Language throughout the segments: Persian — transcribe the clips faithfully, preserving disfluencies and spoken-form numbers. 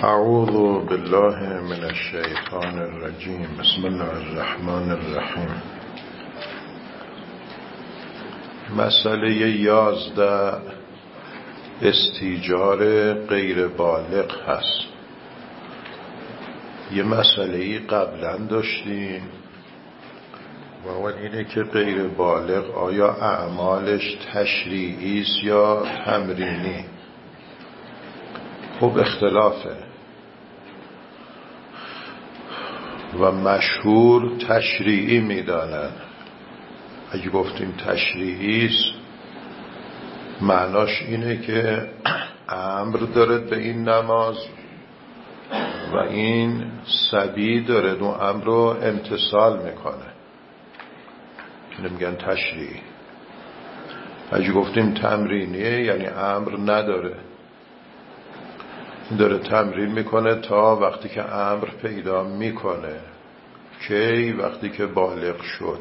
اعوذ بالله من الشیطان الرجیم. بسم الله الرحمن الرحیم. مسئله یازده استیجار غیر بالغ هست. یه مسئله قبلا داشتیم و اون اینه که غیر بالغ آیا اعمالش تشریعی است یا تمرینی؟ خب اختلافه و مشهور تشریعی میدانن. اگه گفتیم تشریعی است معناش اینه که امر داره به این نماز و این صبی داره اون امر رو امتثال میکنه، اینو میگن تشریعی. اگه گفتیم تمرینیه یعنی امر نداره، داره تمرین میکنه تا وقتی که امر پیدا میکنه. کی؟ وقتی که بالغ شد.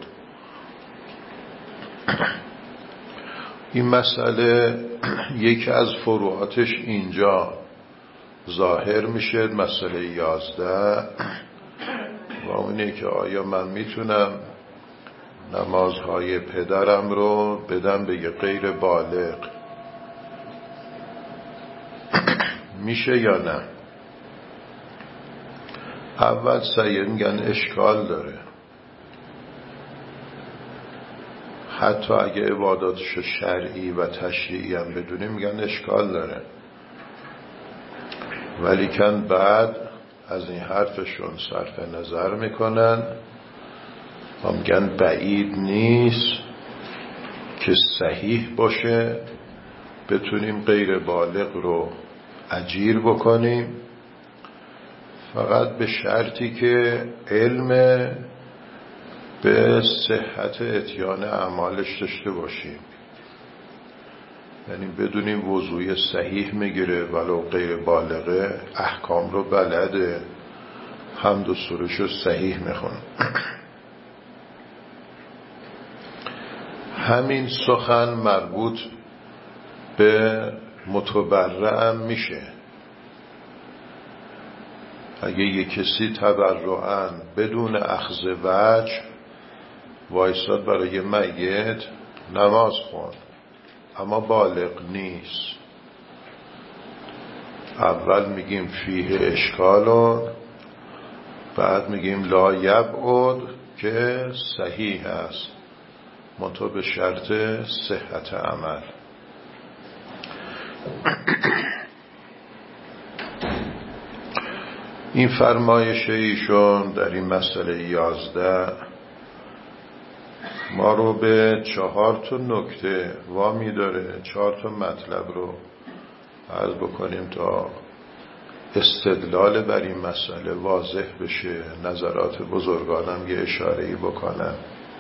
این مسئله یکی از فروعاتش اینجا ظاهر میشه، مسئله یازده، و اونه که آیا من میتونم نمازهای پدرم رو بدم به یه غیر بالغ، میشه یا نه؟ اول سعی میگن اشکال داره، حتی اگه عباداتش شرعی و تشریعی هم بدونیم میگن اشکال داره، ولیکن بعد از این حرفشون صرف نظر میکنن و میگن بعید نیست که صحیح باشه بتونیم غیر بالغ رو اجیر بکنیم، فقط به شرطی که علم به صحت اتیان اعمالش داشته باشیم، یعنی بدونیم وضوی صحیح میگیره ولو غیر بالغه، احکام رو بلده، حمد و سروش رو صحیح میخونه. همین سخن مربوط به متبرع هم میشه. اگه یک کسی تبرعاً بدون اخذ وجه وایساد برای میت نماز خوند اما بالغ نیست، اول میگیم فیه اشکالون، بعد میگیم لا یبعد که صحیح است منتها به شرط صحت عمل. این فرمایش ایشون در این مسئله یازده ما رو به چهار تا نکته وامی داره، چهار تا مطلب رو عرض بکنیم تا استدلال بر این مسئله واضح بشه، نظرات بزرگانم یه اشاره‌ای بکنم.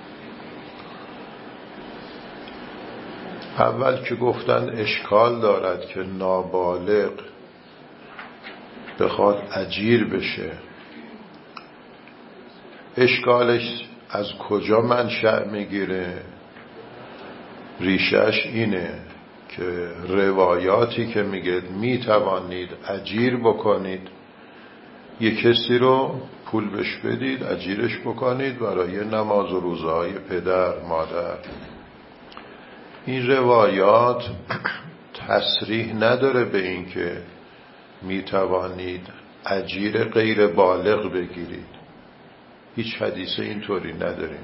اول که گفتن اشکال دارد که نابالغ بخواد اجیر بشه، اشکالش از کجا منشأ میگیره؟ ریشش اینه که روایاتی که میگه میتوانید اجیر بکنید، یک کسی رو پول بش بدید اجیرش بکنید برای نماز و روزهای پدر مادر، این روایات تصریح نداره به این که می توانید اجیر غیر بالغ بگیرید، هیچ حدیث اینطوری نداریم،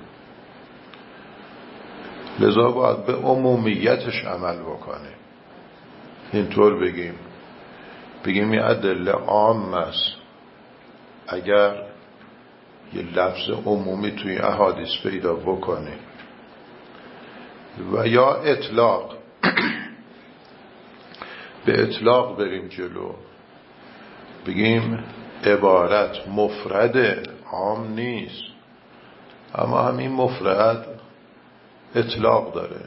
لذا باید به عمومیتش عمل بکنه. اینطور بگیم بگیم این ادله عام است، اگر یه لفظ عمومی توی احادیث پیدا بکنه، و یا اطلاق به اطلاق بریم جلو، بگیم عبارت مفرد عام نیست اما همین مفرد اطلاق داره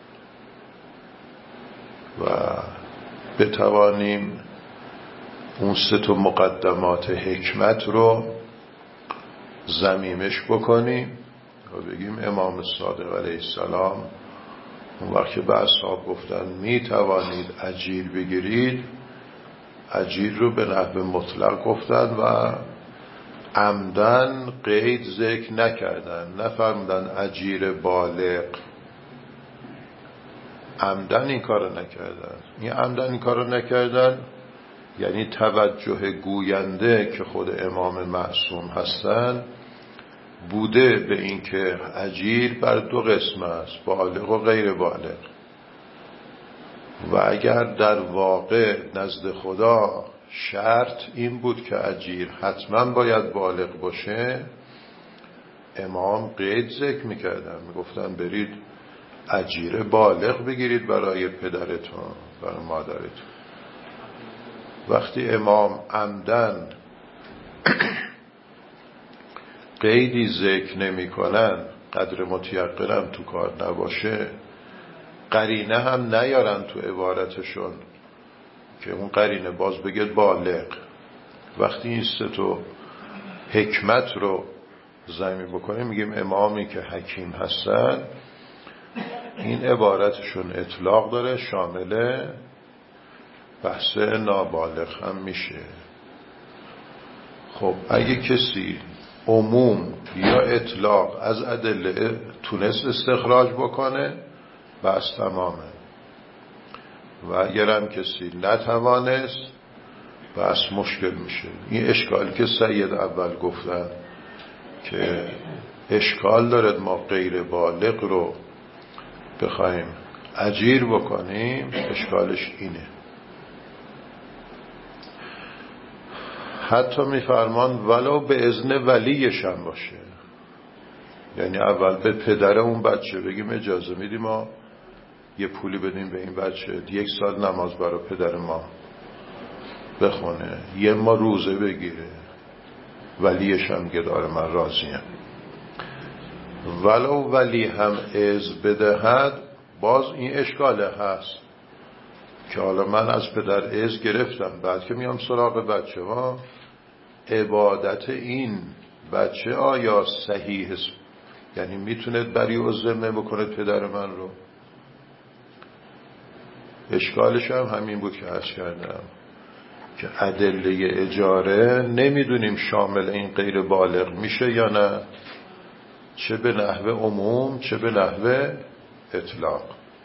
و بتوانیم اون سه تا مقدمات حکمت رو ضمیمش بکنیم و بگیم امام صادق علیه السلام اون وقت که به اصحاب گفتن می توانید اجیر بگیرید، اجیر رو به نحو مطلق گفتن و عمدن قید ذکر نکردن، نفرمودن اجیر بالغ، عمدن این کارو نکردن. این عمدن این کارو نکردن یعنی توجه گوینده که خود امام معصوم هستن بوده به این که اجیر بر دو قسم است، بالغ و غیر بالغ، و اگر در واقع نزد خدا شرط این بود که اجیر حتما باید بالغ باشه، امام قید ذکر میکردن، میگفتن برید اجیر بالغ بگیرید برای پدرتون، برای مادرتون. وقتی امام عمدن قیدی ذکر نمی کنن، قدر متیقنم تو کار نباشه، قرینه هم نیارن تو عبارتشون که اون قرینه باز بگه بالغ، وقتی این سه تو حکمت رو زمین بکنه میگیم امامی که حکیم هستن این عبارتشون اطلاق داره، شامل بحث نابالغ هم میشه. خب اگه کسی عموم یا اطلاق از ادله تونست استخراج بکنه بس تمامه، و اگرم کسی نتوانست بس مشکل میشه. این اشکالی که سید اول گفتن که اشکال دارد ما غیر بالغ رو بخوایم اجیر بکنیم، اشکالش اینه. حتی میفرمان ولو به اذن ولیش هم باشه، یعنی اول به پدر اون بچه بگیم اجازه میدیم ما یه پولی بدیم به این بچه یک سال نماز برای پدر ما بخونه، یه ما روزه بگیره، ولیش هم که داره من راضیم. ولو ولی هم از بدهد باز این اشکاله هست که حالا من از پدر از گرفتم، بعد که میام سراغ بچه ها عبادت این بچه آیا صحیح است؟ یعنی میتونه بری و ذمه بکنه پدر من رو؟ اشکالش هم همین بود که عرض کردم که ادله اجاره نمیدونیم شامل این غیر بالغ میشه یا نه، چه به نحو عموم چه به نحو اطلاق.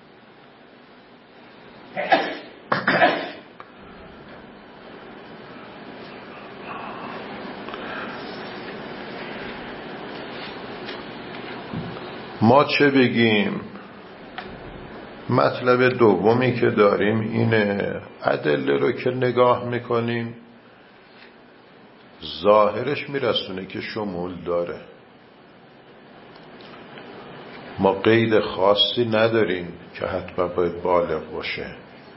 ما چه بگیم؟ مطلب دومی که داریم اینه ادله رو که نگاه میکنیم ظاهرش میرسونه که شمول داره، ما قید خاصی نداریم که حتما باید بالغ باشه،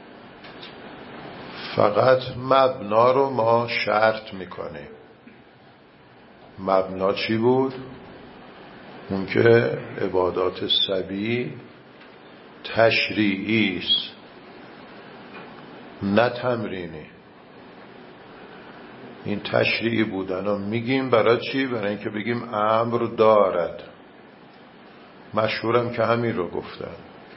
فقط مبنا رو ما شرط میکنیم. مبنا چی بود؟ اون که عبادات صبی تشریعی است نه تمرینی. این تشریعی بودن رو میگیم برای چی؟ برای اینکه بگیم امر دارد. مشهورم که همین رو گفتن،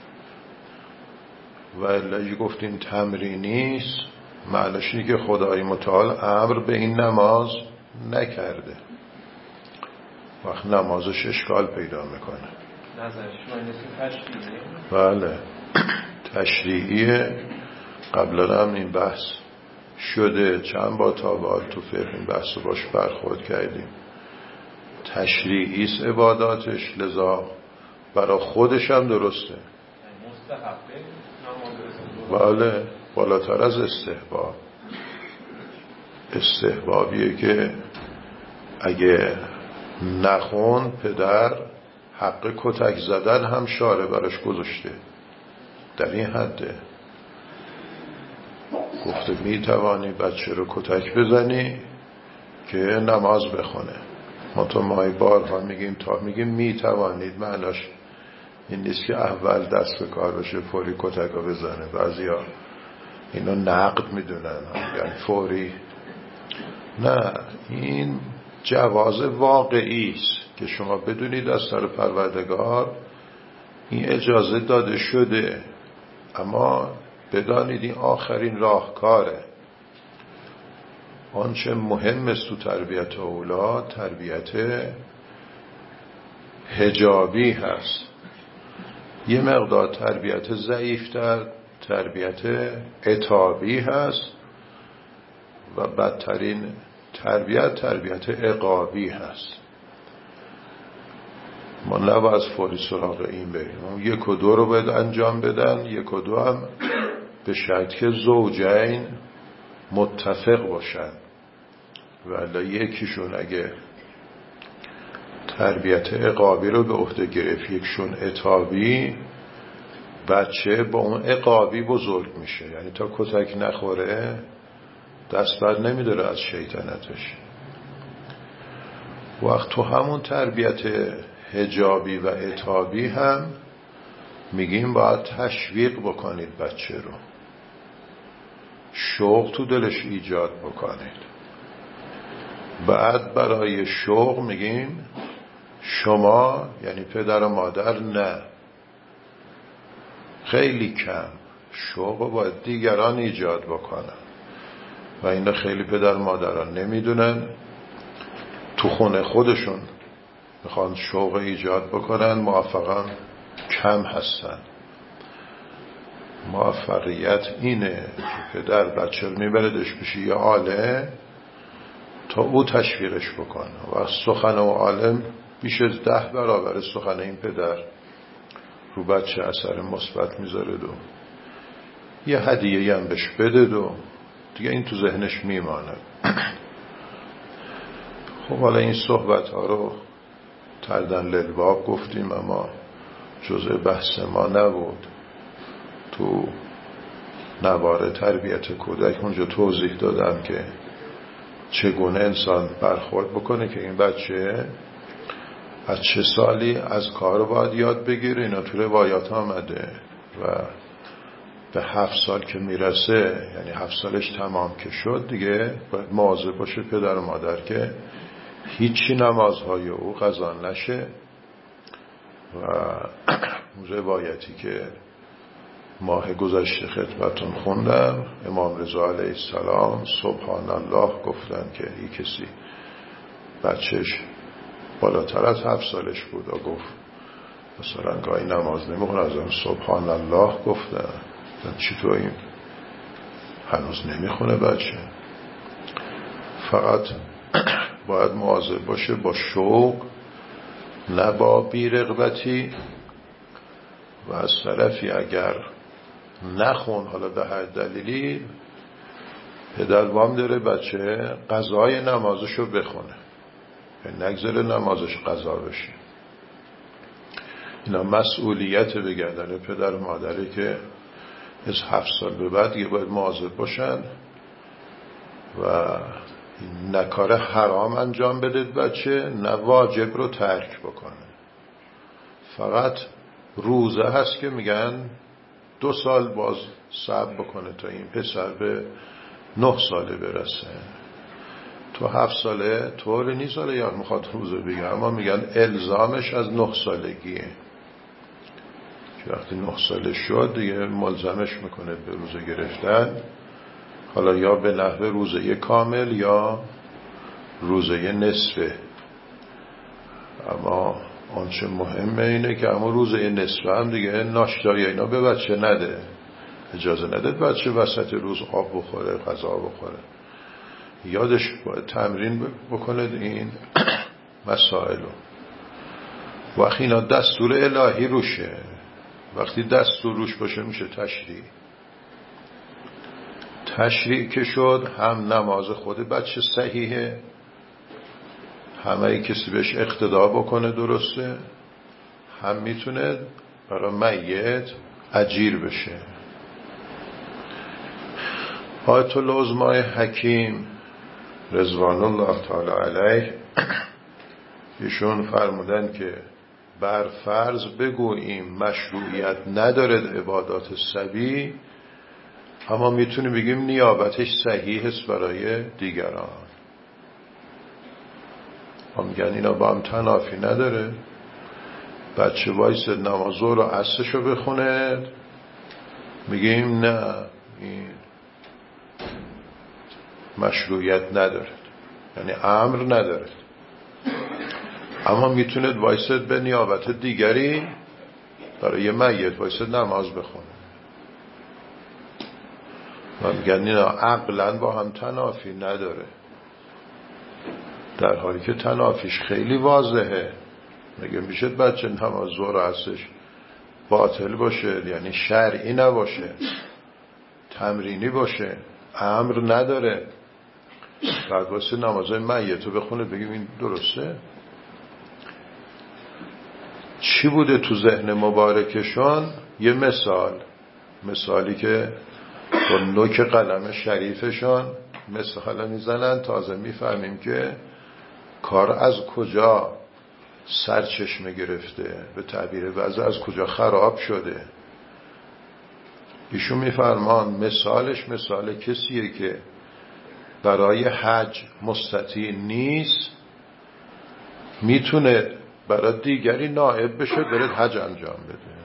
و الا گفتیم تمرینی است معنیش اینه که خدای متعال امر به این نماز نکرده، وقت نمازش اشکال پیدا میکنه. نظرش تشریعیه؟ بله تشریعیه. قبلا هم این بحث شده چند با تابعات تو فقه این بحث رو باش برخورد کردیم. تشریعی است عباداتش، لذا برای خودش هم درسته. بله بالاتر از استحباب. استحبابیه که اگه نخون پدر حق کتک زدن هم شاره براش گذاشته، در این حده گفته می توانی بچه رو کتک بزنی که نماز بخونه. ما تو مای بارها میگیم تا میگیم می توانید معناش این نیست که اول دست به کار بشه فوری کتک رو بزنه. بعضی ها اینو نقد میدونن یعنی فوری، نه، این جواز واقعی است که شما بدونید از سر پروردگار این اجازه داده شده، اما بدانید این آخرین راهکاره. آنچه مهم است تو تربیت اولاد تربیت حجابی هست. یه مقدار تربیت ضعیفتر تربیت عتابی هست و بدترین تربیت تربیت عقابی هست. ما نباید فوری سراغ این بریم. یک و دو رو باید انجام بدن، یک و دو هم به شرط که زوجین متفق باشن. ولی یکیشون اگه تربیت عقابی رو به عهده گرفت یکشون عتابی، بچه با اون عقابی بزرگ میشه، یعنی تا کتک نخوره دست بر نمیداره از شیطنتش. وقت تو همون تربیت حجابی و عتابی هم میگیم باید تشویق بکنید بچه رو، شوق تو دلش ایجاد بکنید. بعد برای شوق میگیم شما یعنی پدر و مادر نه، خیلی کم شوق رو باید دیگران ایجاد بکنن و این خیلی پدر و مادران نمیدونن. تو خونه خودشون میخوان شوق ایجاد بکنن، موفقا کم هستن. موفقیت اینه که پدر بچه رو میبردش بشه یه عالم تا او تشویقش بکنه و سخن و عالم بیش از ده برابر سخن این پدر رو بچه اثر مثبت میذاره دو یه هدیه هم بهش بده دو دیگه این تو ذهنش میمانه. خب حالا این صحبت ها رو تردن للباب گفتیم اما جزء بحث ما نبود. تو نوار تربیت کودک اونجا توضیح دادم که چگونه انسان برخورد بکنه که این بچه از چه سالی از کار باید یاد بگیره. اینا تو روایات آمده و به هفت سال که میرسه، یعنی هفت سالش تمام که شد، دیگه باید مواظب باشه پدر و مادر که هیچی نمازهای او قضا نشه. و روایتی که ماه گذشته خدمتون خوندم، امام رضا علیه السلام سبحان الله گفتن که این کسی بچهش بالاتر از هفت سالش بود و گفت مثلا گاهی نماز نمیخونه ازم سبحان الله گفتن چطور این هنوز نمیخونه بچه. فقط باید مواظب باشه با شوق نه با بی‌رغبتی. و از طرفی اگر نخون حالا به هر دلیلی پدر وام داره بچه قضای نمازشو بخونه، نگذاره نمازش قضا بشه. اینا مسئولیت به گردن پدر و مادره که از هفت سال به بعد دیگه باید مواظب باشن و نه کار حرام انجام بدید بچه، نه واجب رو ترک بکنه. فقط روزه هست که میگن دو سال باز صبر بکنه تا این پسر به نه ساله برسه. تو هفت ساله طور نیست ساله یا میخواد روزه بگه، اما میگن الزامش از نه سالگیه که وقتی نه ساله شد دیگه ملزمش میکنه به روزه گرفتن، حالا یا به نحو روزه کامل یا روزه نصفه. اما آنچه مهمه اینه که اما روزه نصفه هم دیگه ناشتایی اینا به بچه نده، اجازه نده بچه وسط روز آب بخوره غذا بخوره. یادش باید تمرین بکنه این مسائلو. وقتی اینا دستور الهی روشه، وقتی دستور روش باشه میشه تشریع. تشریع که شد هم نماز خود بچه صحیحه، همه کسی بهش اقتدا بکنه درسته، هم میتونه برای میت اجیر بشه. آیت العظمای حکیم رضوان الله تعالی علیه ایشون فرمودن که بر فرض بگوییم مشروعیت ندارد عبادات صبی، اما میتونیم بگیم نیابتش صحیح است برای دیگران. هم میگن اینا با هم تنافی نداره. بچه وایس نماز رو عصرشو بخونه، میگیم نه این مشروعیت ندارد، یعنی امر ندارد، اما میتوند وایسد به نیابت دیگری برای میت وایسد نماز بخونه و میگن اینا عقلا با هم تنافی نداره، در حالی که تنافیش خیلی واضحه. میگه میشه بچه نماز ظهر هستش باطل باشه، یعنی شرعی نباشه، تمرینی باشه، امر نداره، بعد واسه نمازهای میتو بخونه بگیم این درسته؟ چی بوده تو ذهن مبارکشان؟ یه مثال مثالی که با نوک قلم شریفشان مثال میزنن، تازه میفهمیم که کار از کجا سرچشمه گرفته، به تعبیر بعضی از کجا خراب شده. ایشون میفرمان مثالش مثال کسیه که برای حج مستطیع نیست، میتونه برای دیگری نائب بشه بره حج انجام بده.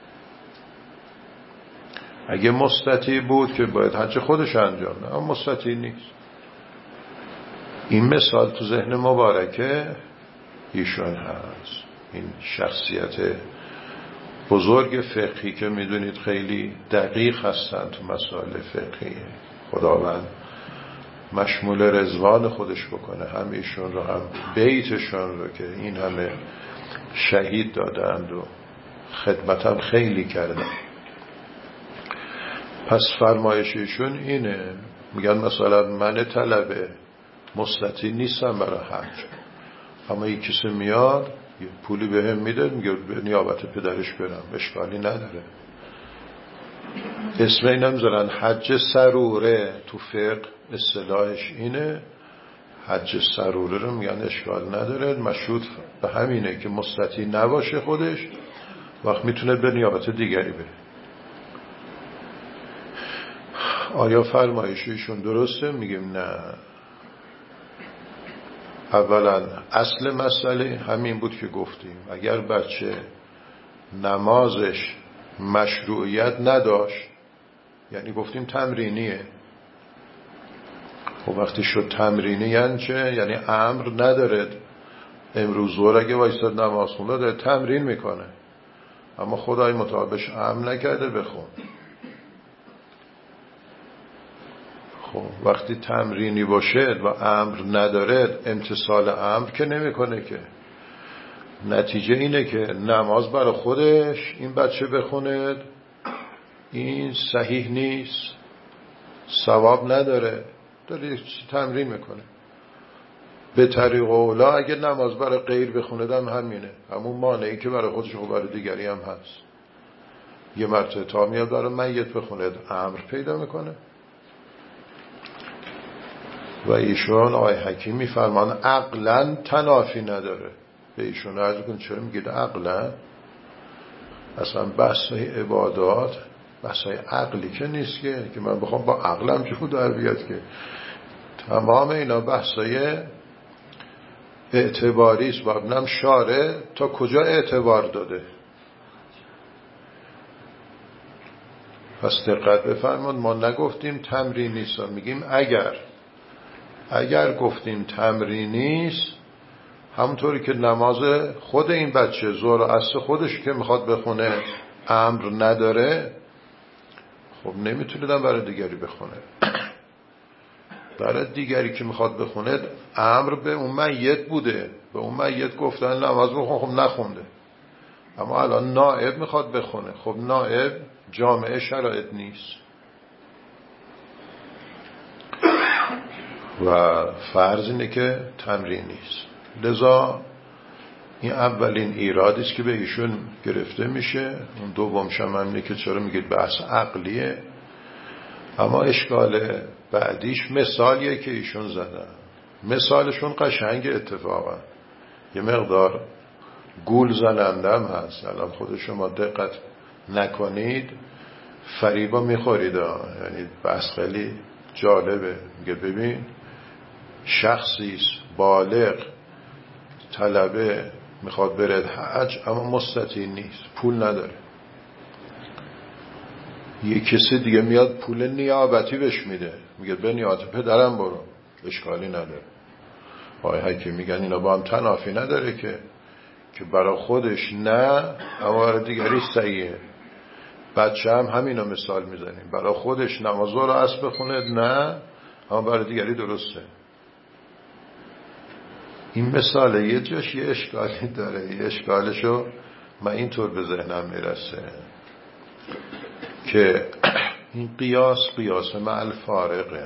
اگه مستطیع بود که باید حج خودش انجام بده، اما مستطیع نیست. این مثال تو ذهن مبارکه ایشون هست. این شخصیت بزرگ فقهی که میدونید خیلی دقیق هستن تو مسائل فقهی، خداوند مشمول رضوان خودش بکنه هم ایشون رو هم بیتشون رو که این همه شهید دادند و خدمتم خیلی کردن. پس فرمایش ایشون اینه، میگن مثلا من طلبه مستطیع نیستم برای حج، اما یک کسی میاد یه پولی به هم میده، میگه به نیابت پدرش برم، اشکالی نداره. اسم این نمیذارن حج سروره، تو فقه اصطلاحش اینه، حج سروره رو میگن اشکال نداره، مشروط به همینه که مستطیع نباشه خودش، وقت میتونه به نیابت دیگری بره. آیا فرمایششون درسته؟ میگیم نه. اولا اصل مسئله همین بود که گفتیم، اگر بچه نمازش مشروعیت نداشت، یعنی گفتیم تمرینیه، خب وقتی شد تمرینی یعنی چه؟ یعنی امر نداره. امروز ظهر اگه وایساد نماز خونده داره تمرین میکنه، اما خدای متعالش امر نکرده بخون. خب وقتی تمرینی باشه و امر نداره، امتثال امر که نمیکنه که. نتیجه اینه که نماز برای خودش این بچه بخونه این صحیح نیست، ثواب نداره، داره تمرین میکنه. به طریق اولا اگه نماز برای غیر بخونه دم همینه، همون مانعی که برای خودش و برای دیگری هم هست. یه مرتبه تا میاد برای میت بخونه امر پیدا میکنه. و ایشون آقای حکیم میفرمان عقلا تنافی نداره. به ایشون عرض کن چرا میگید عقلا؟ اصلا بحثای عبادات بحثای عقلی که نیست که که من بخوام با عقلم جو در بیاد که. تمام اینا بحثای اعتباری است. و ببینم شارع تا کجا اعتبار داده. پس دقت بفرمایید، ما نگفتیم تمرین نیست، میگیم اگر اگر گفتیم تمرین نیست، همونطوری که نماز خود این بچه ظهر و عصر خودش که میخواد بخونه امر نداره، خب نمیتونیدم برای دیگری بخونه. برای دیگری که میخواد بخونه امر به اون میت بوده، به اون میت گفتن نماز بخون، خب نخونده. اما الان نائب میخواد بخونه، خب نائب جامعه شرایط نیست و فرض اینه که تمرین نیست. لذا این اولین ایرادی است که به ایشون گرفته میشه. اون دومش هم اینه که چرا میگید بحث عقلیه. اما اشکال بعدیش مثالیه که ایشون زدن. مثالشون قشنگ اتفاقا یه مقدار گول زنندم هست. الان خود شما دقت نکنید فریبا میخورید. یعنی بحث خیلی جالبه. میگه ببین شخصی بالغ طلبه میخواد بره حج اما مستطیع نیست، پول نداره. یه کسی دیگه میاد پول نیابتی بهش میده، میگه به نیابت پدرم برو، اشکالی نداره. آقای حکیم میگن اینا با هم تنافی نداره که که برای خودش نه اما برای دیگری صحیحه. بچه هم همینو مثال میزنیم، برای خودش نماز رو اسب بخونه نه اما برای دیگری درسته. این مثال یه جاش یه اشکالی داره، یه اشکالشو من اینطور به ذهنم میرسه که این قیاس قیاس مع الفارقه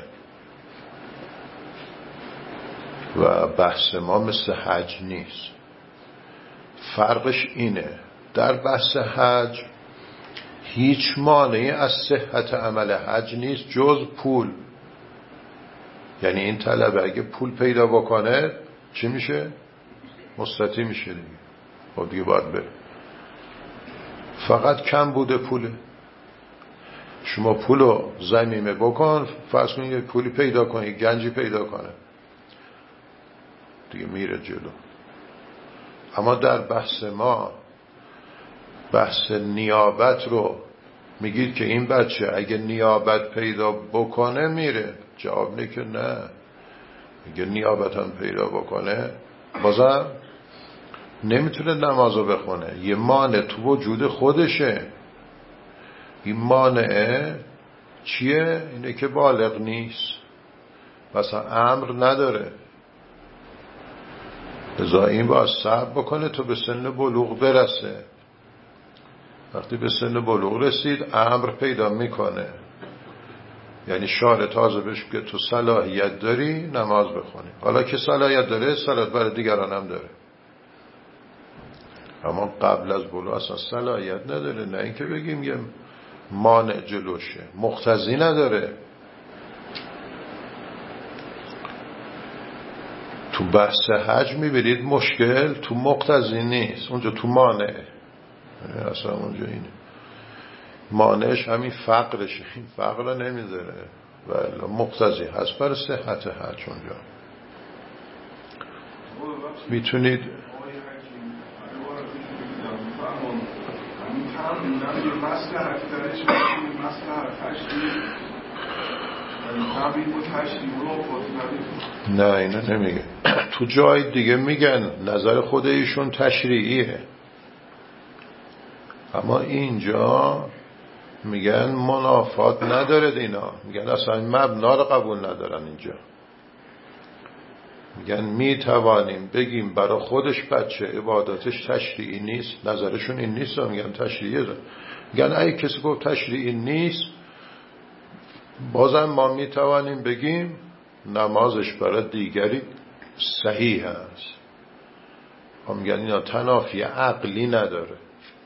و بحث ما مثل حج نیست. فرقش اینه، در بحث حج هیچ مانعی از صحت عمل حج نیست جز پول. یعنی این طلبه اگه پول پیدا بکنه چی میشه؟ مستطیع میشه دیگه، خب دیگه باید بره. فقط کم بوده پوله. شما پولو ضمیمه بکن، فرض کنید یه پولی پیدا کنی، گنجی پیدا کنه دیگه میره جلو. اما در بحث ما بحث نیابت رو میگید که این بچه اگه نیابت پیدا بکنه میره. جواب نه که نه، اگه نیابت هم پیدا بکنه بازم نمیتونه نمازو بخونه. یه مانع تو وجود خودشه. این مانع چیه؟ اینه که بالغ نیست، مثلا امر نداره. لذا این باید صبر بکنه تا به سن بلوغ برسه. وقتی به سن بلوغ رسید امر پیدا میکنه، یعنی شارع تازه بهش که تو صلاحیت داری نماز بخونی. حالا که صلاحیت داره صلاحیت برای دیگران هم داره، اما قبل از بلوغ اصلا صلاحیت نداره. نه اینکه بگیم یه مانع جلوشه، مقتضی نداره. تو بحث حج میبینید مشکل تو مقتضی نیست، اونجا تو مانعه. اصلا اونجا اینه مانعش همین فقرشه، این فقر رو نمیذاره و مقتضی هست برای صحت حج. اونجا میتونید نه اینا نمیگه. تو جای دیگه میگن نظر خود ایشون تشریعیه، اما اینجا میگن منافات نداره. اینا میگن اصلا مبنا رو قبول ندارن. اینجا میگن میتوانیم بگیم برای خودش بچه عباداتش تشریعی نیست. نظرشون این نیست، میگن تشریعیه. میگن اگه کسی گفت تشریعی نیست بازم ما میتوانیم بگیم نمازش برای دیگری صحیح هست. هم میگن اینا تنافی عقلی نداره.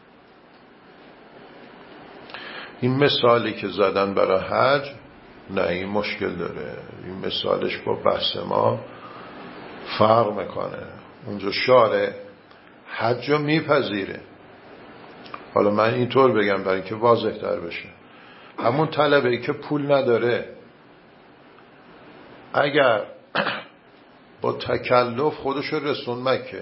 این مثالی که زدن برای حج نه، این مشکل داره. این مثالش با بحث ما فرق میکنه. اونجا شارع حج رو میپذیره. حالا من اینطور بگم برای اینکه واضح تر بشه، همون طلبه ای که پول نداره اگر با تکلف خودش رسون مکه،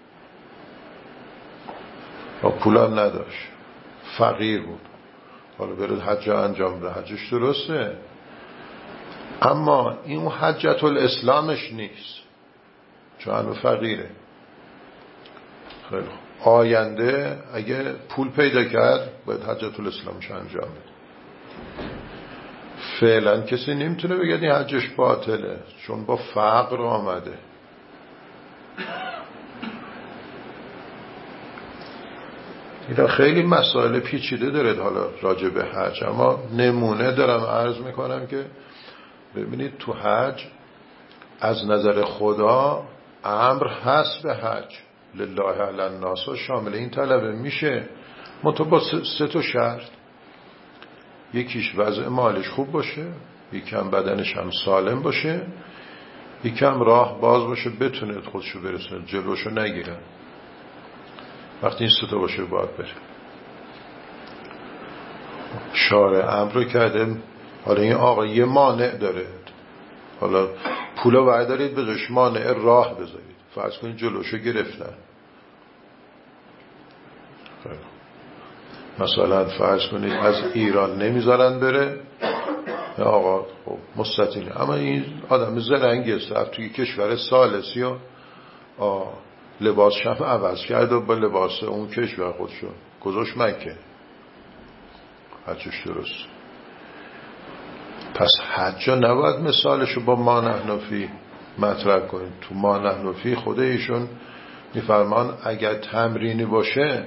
با پولم نداشت، فقیر بود، حالا برد حج انجام بده، حجش درسته، اما این حجت الاسلامش نیست چون هنو فقیره. خیلی آینده اگه پول پیدا کرد باید حجت الاسلامش انجام بده. فعلا کسی نمیتونه بگه این حجش باطله چون با فقر آمده. اینا خیلی مسائل پیچیده داره حالا راجع به حج، اما نمونه دارم عرض میکنم که ببینید تو حج از نظر خدا امر هست به حج، لله علی الناس شامل این طلبه میشه، منتها با سه تا شرط. یکیش وضع مالش خوب باشه، یکم بدنش هم سالم باشه، یکم راه باز باشه بتونه خودشو برسونه، جلوشو نگیره. وقتی این سه تا باشه باید بره. شارع امر رو کرده. حالا این آقا یه مانع داره، حالا پولا بردارید بذارش مانع راه بذارید، فرض کنید جلوشو گرفتن. مثلا فرض کنید از ایران نمیذارن بره، آقا خب مستطیله، اما این آدم زرنگی است رفت توی کشور ثالثی و لباسش هم عوض کرد و با لباس اون کشور خودشو گذاشت مکه، حجش درست. پس حج نباید مثالشو با ما نحن فیه مطرح کنید. تو ما نحن فیه خود ایشون میفرمان اگر تمرینی باشه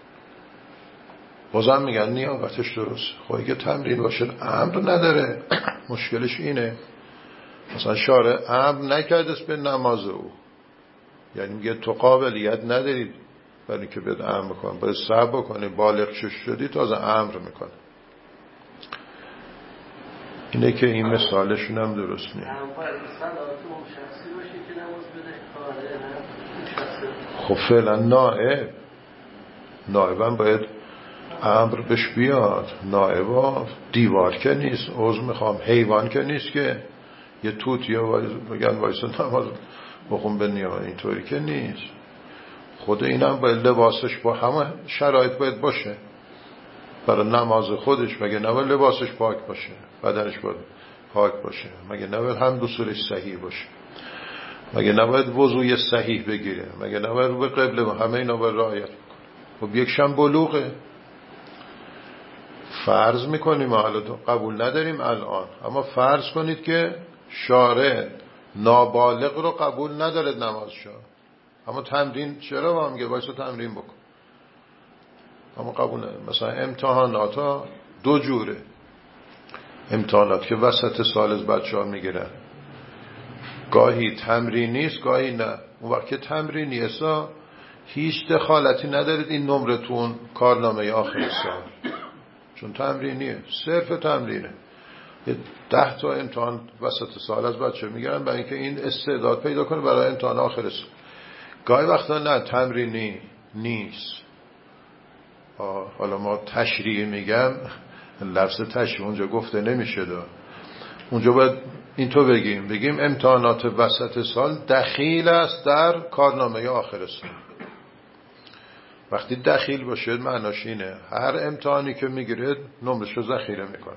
بازم میگن نیابتش درست. خب اگه تمرین باشه امر نداره. مشکلش اینه مثلا شارع امر نکردست به نماز او، یعنی میگه تو قابلیت ندارید برای که بهت امر میکنه، باید صبر بکنی بالغ شدی تازه امر میکنه. اینه که این مثالشون هم درست نیست. خب فعلا نائب نائبم باید امر بهش بیاد. نائبا دیوار که نیست، عضو میخوام، حیوان که نیست که یه توتی ها بگن وایسا نماز بخون به نیام، اینطوری که نیست. خود اینم باید لباسش با همه شرایط باید باشه برای نماز خودش. مگه نباید لباسش پاک باشه، بدنش باید پاک باشه، مگه نباید هم دستورش صحیح باشه، مگه نباید وضوی صحیح بگیره، مگه نباید رو به قبله، همه اینا باید رعایت بکنه. خب یکشم بلوغه. فرض میکنیم حالا قبول نداریم الان، اما فرض کنید که شارع نابالغ رو قبول نداره نمازشو، اما تمرین چرا با هم میگه وایسا تمرین بکن، اما قبول نداره. مثلا امتحانات ها دو جوره، امتحانات که وسط سال از بچه ها میگیرن، گاهی تمرینی است گاهی نه. اون وقت که تمرینی است هیچ دخالتی ندارید این نمرتون کارنامه آخر سال، چون تمرینیه، صرف تمرینه. یه ده تا امتحان وسط سال از بچه میگیرن برای اینکه این استعداد پیدا کنه برای امتحان آخر سال. گاهی وقتا نه تمرینی نیست. حالا ما تشریع میگم، لفظ تشریع اونجا گفته نمیشه دا. اونجا باید اینطور بگیم بگیم امتحانات وسط سال دخیل است در کارنامه آخر سال. وقتی دخیل باشه معناش اینه هر امتحانی که میگیره نمرش رو ذخیره میکنه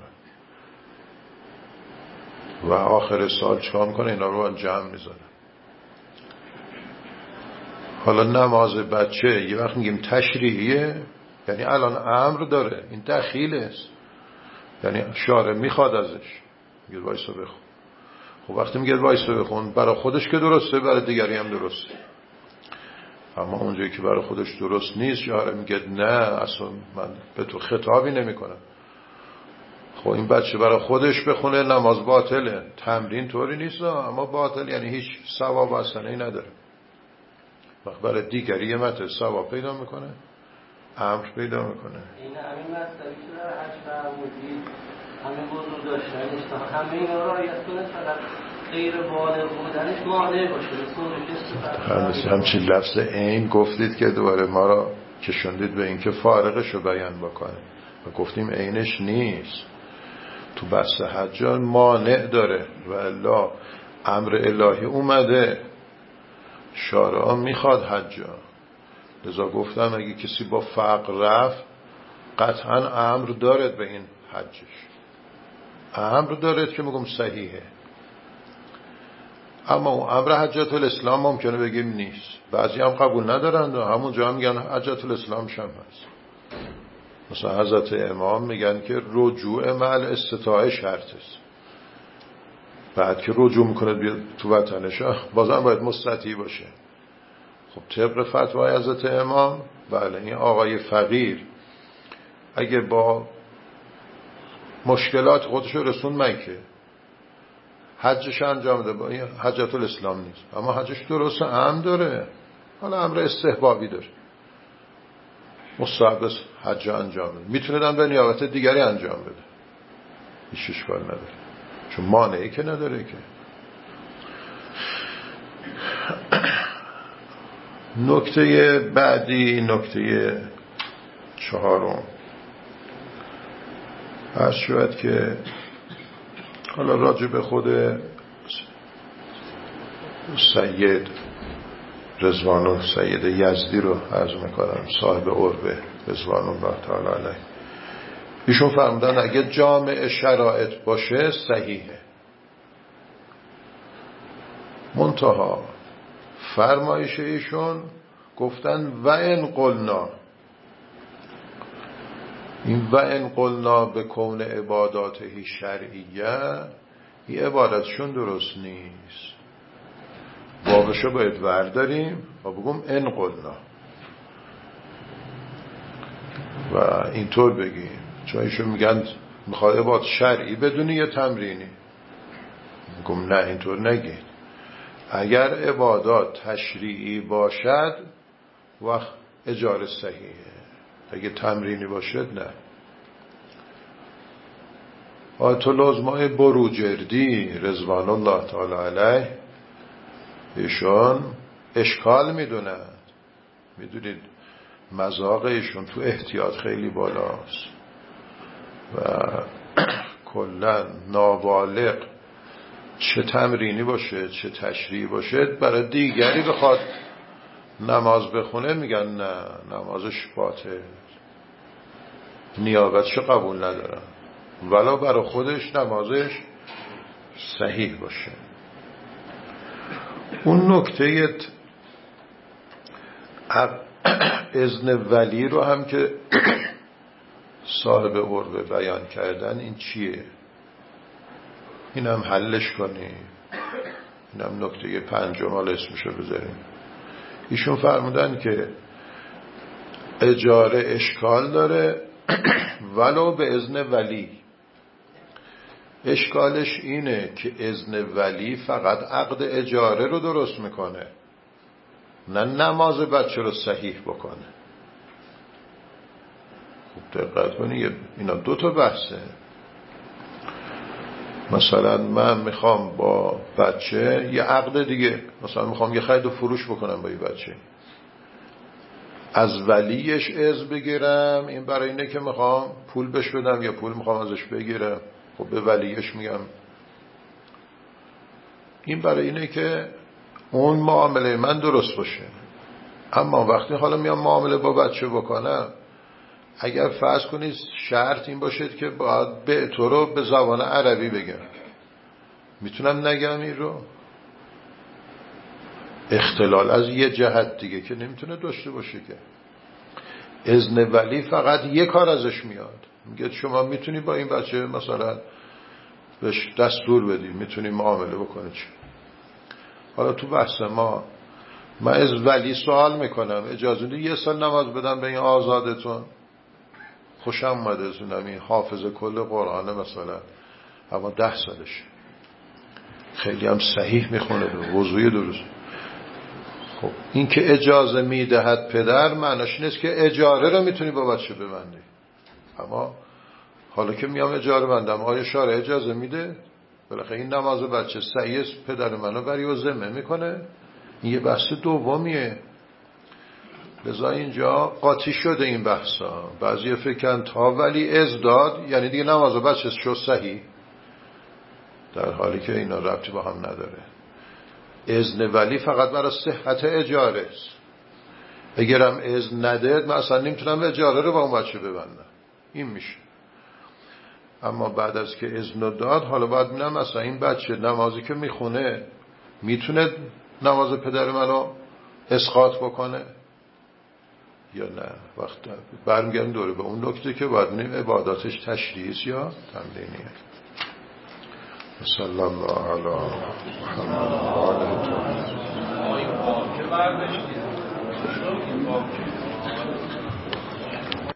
و آخر سال چکار میکنه اینا رو جمع میزنه. حالا نماز بچه یه وقت میگیم تشریعیه، یعنی الان امر داره، این دخیل است، یعنی شارع میخواد ازش، میگه وایسا بخون. خب وقتی میگه وایسا بخون برای خودش که درسته، برای دیگری هم درسته. اما اونجایی که برای خودش درست نیست شارع میگه نه اصلا من به تو خطابی نمی کنم. خب این بچه برای خودش بخونه نماز باطله، تمرین طوری نیست اما باطل، یعنی هیچ ثواب اصلا نداره. وقت برای دیگری یه متر ثواب پیدا میکنه، امر پیدا میکنه. این همین مسئله که در حج فرمودید همین وضو داشتنش تا همه اینا را رعایت کنه، فقط غیر بالغ بودنش مانع باشه. همچین لفظ عین گفتید که دوباره ما را کشوندید به اینکه فارغش رو بیان بکنه و گفتیم عینش نیست. تو بحث حج مانع داره و الا امر الهی اومده، شارع میخواد حج. لذا گفتم اگه کسی با فقر رفت قطعا امر دارد به این حجش، امر دارد که میگم صحیحه. اما اون امر حجت الاسلام ممکنه بگیم نیست، بعضی هم قبول ندارند و همون جا هم میگن حجت الاسلام شم هست. مثلا حضرت امام میگن که رجوع مع الاستطاعه شرط است. بعد که رجوع میکنه بیاد تو وطنش بازم باید مستطیع باشه. خب طبق فتوای حضرت امام بله این آقای فقیر اگه با مشکلات خودشو رسون مکه حجش انجام ده، با این حجت الاسلام نیست اما حجش درست هم داره، حالا امر استحبابی داره، مستحب است حج انجام بده، میتونه هم به نیابت دیگری انجام بده، هیچ اشکال نداره چون مانعی که نداره که. نکته بعدی، نکته چهارم عرض شود که حالا راجع به خود سید رضوان سید یزدی رو عرض میکنم، صاحب عربه رضوان الله تعالی علیه. ایشون فرمودن اگه جامع شرایط باشه صحیحه. منتها فرمایش ایشون گفتن و ان قلنا، این و ان قلنا به کون عباداته شرعیه، این عبادتشون درست نیست. بابشو باید ورداریم و بگم ان قلنا و اینطور بگیم، چون ایشون میگن میخواد عبادت شرعی بدونی یا تمرینی. میگم نه اینطور نگید. اگر عبادات تشریعی باشد وقت اجاره صحیحه، اگه تمرینی باشد نه. آیت الله عظمای بروجردی رضوان الله تعالی علیه ایشون اشکال میدونند. میدونید مذاق ایشون تو احتیاط خیلی بالاست و کلا نابالغ چه تمرینی باشه چه تشریعی باشه برای دیگری بخواد نماز بخونه میگن نه نمازش باطل، نیابتش قبول ندارن، ولی برای خودش نمازش صحیح باشه. اون نکته اذن ولی رو هم که صاحب عربه بیان کردن، این چیه؟ اینم حلش کنیم. اینم نکته پنجم، حالا اسمشو بذاریم. ایشون فرمودن که اجاره اشکال داره ولو به اذن ولی. اشکالش اینه که اذن ولی فقط عقد اجاره رو درست میکنه، نه نماز بچه رو صحیح بکنه. خوب دقت کنی، اینا دو تا بحثه. مثلا من میخوام با بچه یه عقد دیگه، مثلا میخوام یه خرید و فروش بکنم با یه بچه، از ولیش اذن بگیرم. این برای اینه که میخوام پول بهش بدم یا پول میخوام ازش بگیرم. خب به ولیش میگم. این برای اینه که اون معامله من درست باشه. اما وقتی حالا میام معامله با بچه بکنم، اگر فرض کنید شرط این باشد که باید به تو رو به زبان عربی بگم، میتونم نگم این رو؟ اختلال از یه جهت دیگه که نمیتونه داشته باشه که. اذن ولی فقط یه کار ازش میاد، میگه شما میتونی با این بچه مثلا بهش دستور بدی، میتونی معامله بکنی. چه حالا تو بحث ما من از ولی سوال میکنم اجازه میدی یه سال نماز بدم به این آزادتون؟ خوشم اومده زونم این حافظ کل قرآنه مثلا، اما ده سالش خیلی هم صحیح میخونه به وضوی درست. خب این که اجازه میدهد پدر معناش نیست که اجاره رو میتونی با بچه ببندی. اما حالا که میام اجاره بندم، آیا شارع اجازه میده؟ بالاخره این نماز بچه صحیح پدر منو بری و ذمه میکنه. این یه بحث دومیه. لذا اینجا قاطی شده این بحثا. بعضی فکرن تا ولی از داد یعنی دیگه نماز بچه شو صحیح، در حالی که اینا ربطی با هم نداره. اذن ولی فقط برای صحت اجاره است. اگرم اذن ندهد من اصلا نمیتونم اجاره رو با اون بچه ببندم. این میشه. اما بعد از که اذن داد، حالا باید ببینم مثلا این بچه نمازی که میخونه میتونه نماز پدر منو اسقاط بکنه یا نه. وقت برمیگردیم دوره به اون نکته که باید ببینیم عباداتش تشریعی یا تمرینیه. صلی الله علی محمد و آله.